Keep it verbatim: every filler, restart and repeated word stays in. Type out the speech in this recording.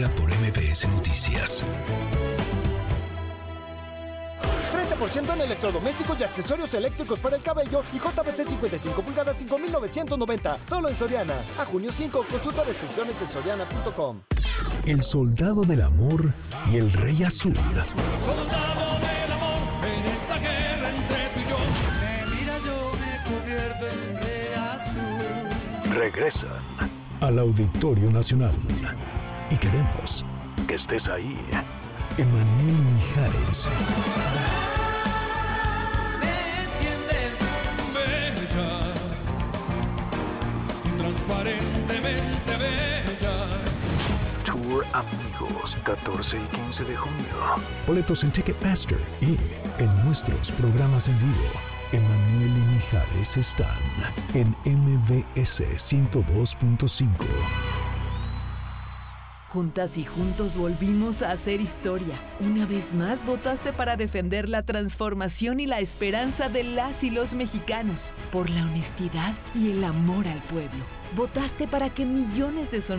Por M B S Noticias. treinta por ciento en electrodomésticos y accesorios eléctricos para el cabello y J B C cincuenta y cinco pulgadas cinco mil novecientos noventa. Solo en Soriana. A junio cinco, consulta restricciones en soriana punto com. El soldado del amor y el rey azul. Soldado del amor, en esta guerra entre tú y yo. Me mira, yo me convierto en rey azul. Regresan al Auditorio Nacional. Y queremos que estés ahí. Emanuel Mijares. Me entiendes, bella, transparentemente bella. Tour Amigos, catorce y quince de junio. Boletos en Ticketmaster y en nuestros programas en vivo. Emanuel y Mijares están en M B S ciento dos punto cinco. Juntas y juntos volvimos a hacer historia. Una vez más votaste para defender la transformación y la esperanza de las y los mexicanos, por la honestidad y el amor al pueblo. Votaste para que millones de